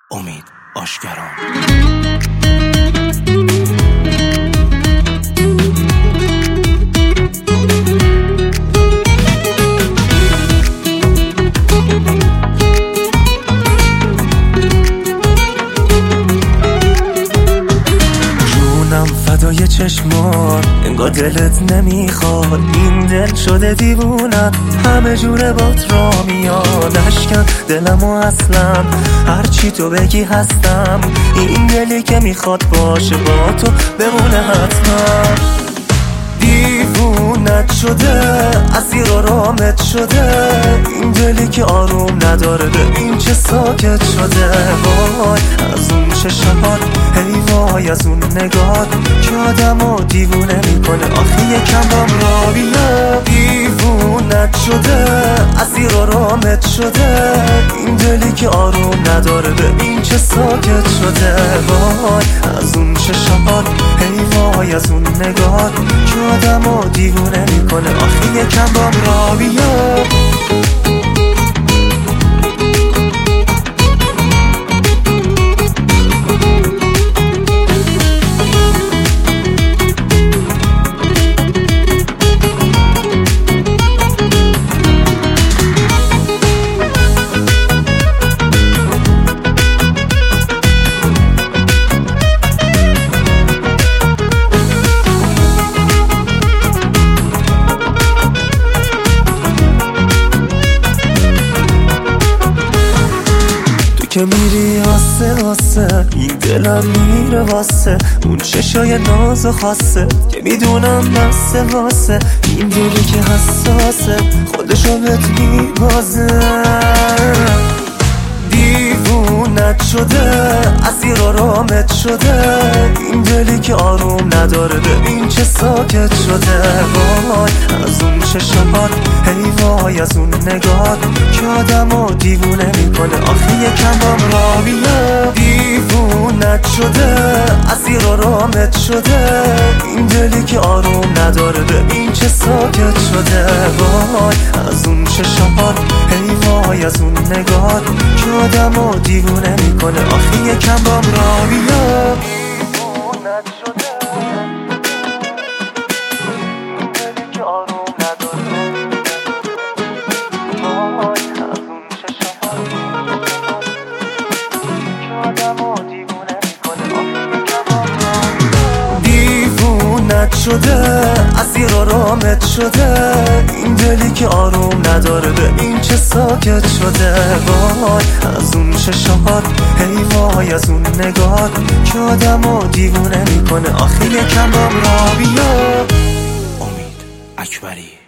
امید آشکران. فدای چشمات انگار دلت نمیخواد، این دل شده دیوونه همه جوره بات را میاد. اشکن دلمو اصلا هرچی تو بگی هستم، این دلی که میخواد باشه با تو بمونه حتما. دیوونت شده اسیر آرامت شده، این دلی که آروم نداره ببین چه ساکت شده. وای از اون چشمات، هی وای از اون نگات که آدمو دیوونه میکنه. آخه یکم بام را بیا. دیوونت شده اسیر آرامت شده، این دلی که آروم نداره ببین چه ساکت شده. وای از اون چشمات، هی وای از اون نگات که آدمو دیوونه میکنه. آخه یکم بام را بیا. که میری آسه واسه این دلم میره واسه اون چشای ناز و خاصه که میدونم بسته واسه این دلی که حساسه خودشو بهت میبازه. دیوونت شده اسیر آرامت شده، این دلی که آروم نداره ببین چه ساکت شده. وای از اون چشمات، هی وای از اون نگات که آدمو دیوونه میکنه. آخه یکم بام را بیا. دیوونت شده اسیر آرامت شده، این دلی که آروم نداره ببین چه ساکت شده. وای از اون چشمات، هی وای از اون نگات که آدمو دیوونه میکنه. آخه یکم بام را بیا. دیوونت شده این دلی که آروم نداره. وای از اون چشمات که آدمو دیوونه میکنه. آخه یکم بام را بیا. دیوونت شده اسیر آرامت شده، این دلی که آروم نداره ببین چه ساکت شده. وای از اون چشمات، هی وای از اون نگات که آدمو دیوونه میکنه. آخه یکم بام را بیا. امید اکبری.